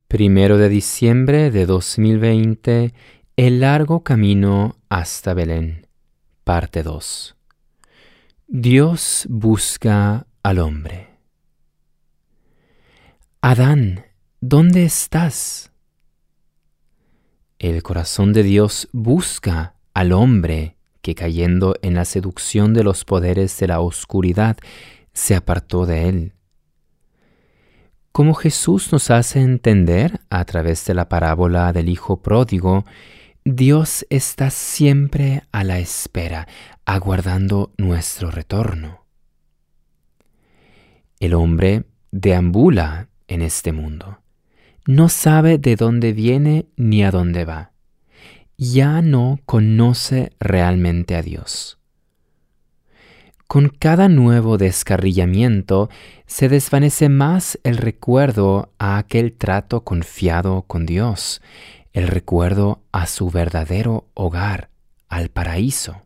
Primero de diciembre de 2020, el largo camino hasta Belén, parte 2. Dios busca al hombre. Adán, ¿dónde estás? El corazón de Dios busca al hombre que, cayendo en la seducción de los poderes de la oscuridad, se apartó de él. Como Jesús nos hace entender a través de la parábola del Hijo Pródigo, Dios está siempre a la espera, aguardando nuestro retorno. El hombre deambula en este mundo. No sabe de dónde viene ni a dónde va. Ya no conoce realmente a Dios. Con cada nuevo descarrilamiento se desvanece más el recuerdo a aquel trato confiado con Dios, el recuerdo a su verdadero hogar, al paraíso.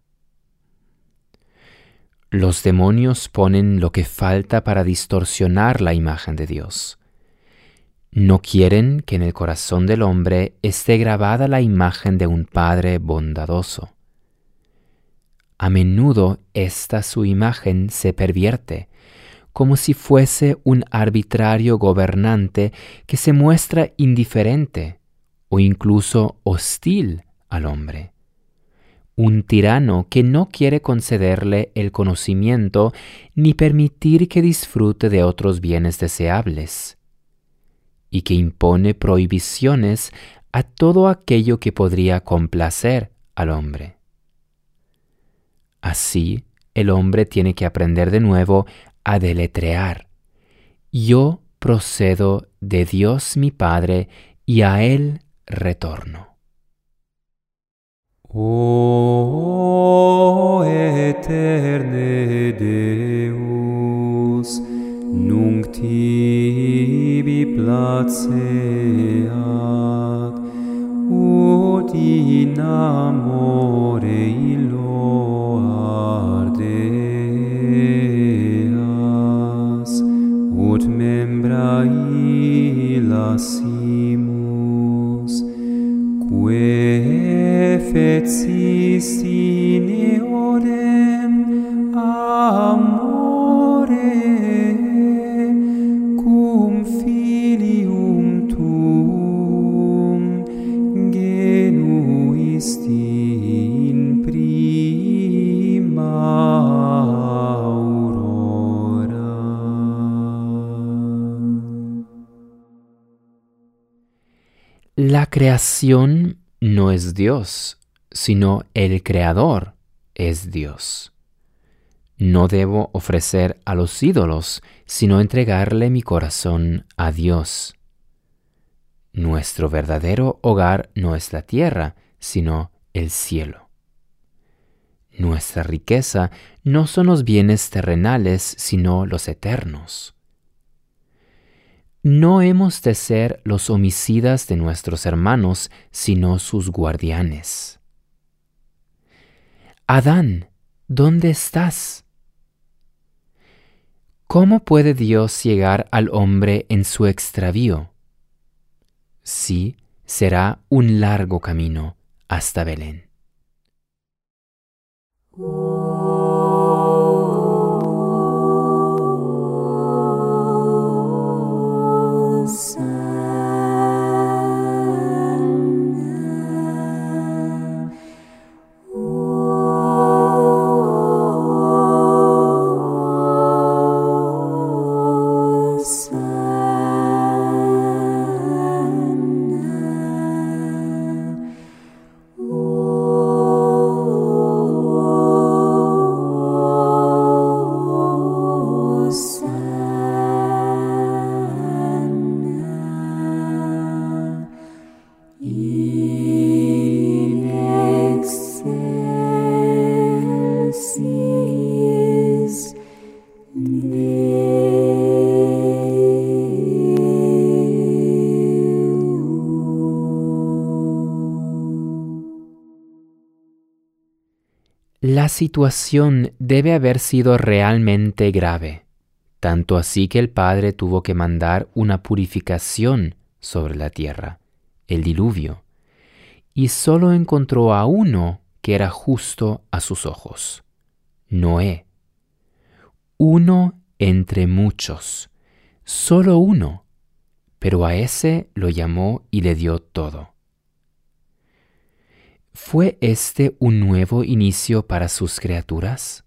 Los demonios ponen lo que falta para distorsionar la imagen de Dios. No quieren que en el corazón del hombre esté grabada la imagen de un Padre bondadoso. A menudo esta su imagen se pervierte, como si fuese un arbitrario gobernante que se muestra indiferente o incluso hostil al hombre. Un tirano que no quiere concederle el conocimiento ni permitir que disfrute de otros bienes deseables, y que impone prohibiciones a todo aquello que podría complacer al hombre. Así, el hombre tiene que aprender de nuevo a deletrear. Yo procedo de Dios mi Padre y a Él retorno. O eterne Deus, nunc tibi placeat, ut in amore illo ardeas, ut membra illa simus, quae fecist in eodem amore cum filium tuum genuisti in prima aurora. La creación no es Dios, sino el Creador es Dios. No debo ofrecer a los ídolos, sino entregarle mi corazón a Dios. Nuestro verdadero hogar no es la tierra, sino el cielo. Nuestra riqueza no son los bienes terrenales, sino los eternos. No hemos de ser los homicidas de nuestros hermanos, sino sus guardianes. Adán, ¿dónde estás? ¿Cómo puede Dios llegar al hombre en su extravío? Sí, será un largo camino hasta Belén. La situación debe haber sido realmente grave, tanto así que el Padre tuvo que mandar una purificación sobre la tierra, el diluvio, y solo encontró a uno que era justo a sus ojos, Noé. Uno entre muchos, solo uno, pero a ese lo llamó y le dio todo. ¿Fue este un nuevo inicio para sus criaturas?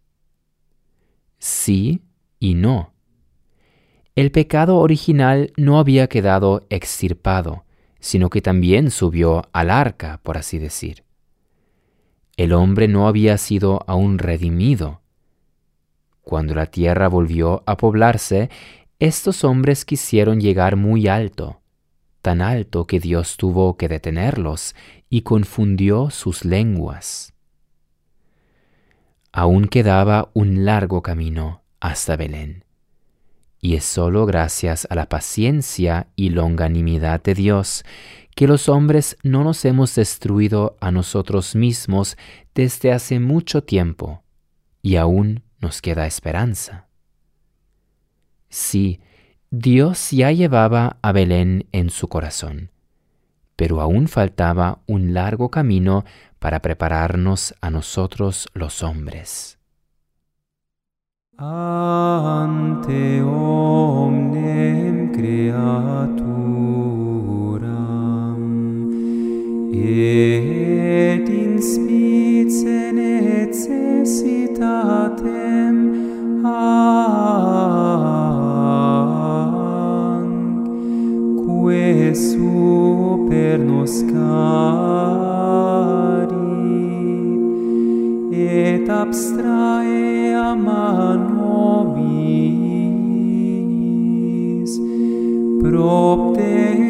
Sí y no. El pecado original no había quedado extirpado, sino que también subió al arca, por así decir. El hombre no había sido aún redimido. Cuando la tierra volvió a poblarse, estos hombres quisieron llegar muy alto, tan alto que Dios tuvo que detenerlos y confundió sus lenguas. Aún quedaba un largo camino hasta Belén, y es solo gracias a la paciencia y longanimidad de Dios que los hombres no nos hemos destruido a nosotros mismos desde hace mucho tiempo, y aún nos queda esperanza. Sí, Dios ya llevaba a Belén en su corazón, pero aún faltaba un largo camino para prepararnos a nosotros los hombres. Ante omnem creaturam et in spice necessitatem que super nos carit et abstraea nobis propter